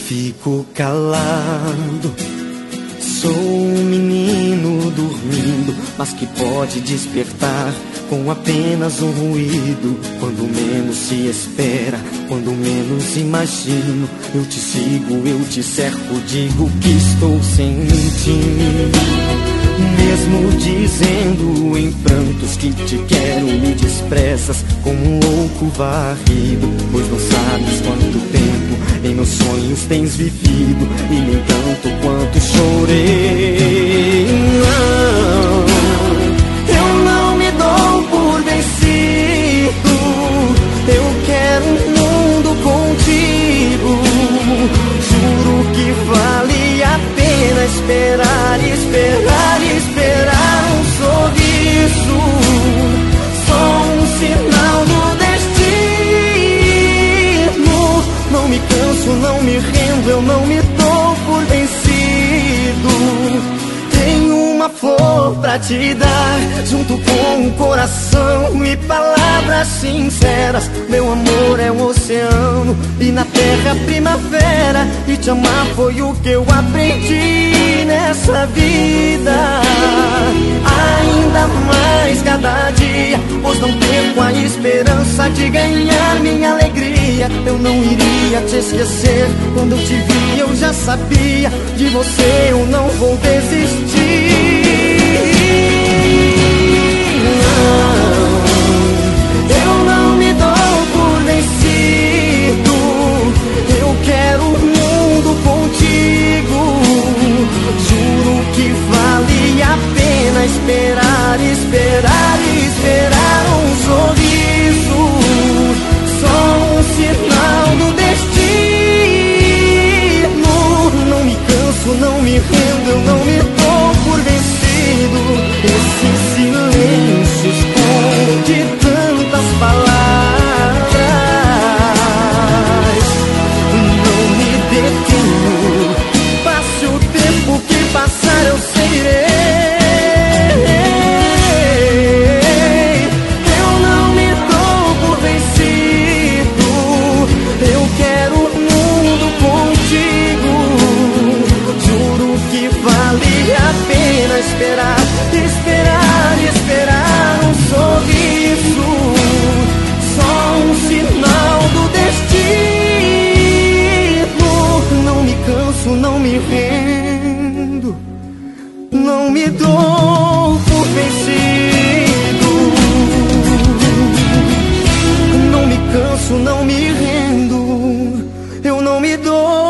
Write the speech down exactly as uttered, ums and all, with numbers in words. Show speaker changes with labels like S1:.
S1: fico calado. Sou um menino dormindo, mas que pode despertar com apenas um ruído. Quando menos se espera, quando menos imagino, eu te sigo, eu te cerco, digo que estou sem ti. Mesmo dizendo em prantos que te quero, me desprezas como um louco varrido. Pois não sabes quanto tempo em meus sonhos tens vivido, e nem tanto quanto chorei. Não, eu não me dou por vencido. Eu quero um mundo contigo. Juro que vale a pena esperar, esperar, esperar um sorriso. Só um sinal do destino. Não me canso, não me rendo, eu não me dou por vencido. Tenho uma flor pra te dar, junto com o coração e palavras sinceras. Meu amor é um oceano e na terra primavera, e te amar foi o que eu aprendi nessa vida. Ainda mais cada dia, pois não perco a esperança de ganhar minha alegria. Eu não iria te esquecer, quando eu te vi eu já sabia, de você eu não vou desistir. Eu não me dou por vencido. Eu quero um mundo contigo. Juro que vale a pena esperar, esperar, esperar um sorriso. Só um sinal do destino. Não me canso, não me rendo, eu não me dou por vencido. Esse silêncio esconde tantas palavras. Não me detenho, passe o tempo que passar, eu seguirei. Eu não me dou por vencido. Eu quero um mundo contigo. Juro que vale a pena esperar, esperar, esperar um sorriso. Só um sinal do destino. Não me canso, não me rendo, não me dou por vencido. Não me canso, não me rendo, eu não me dou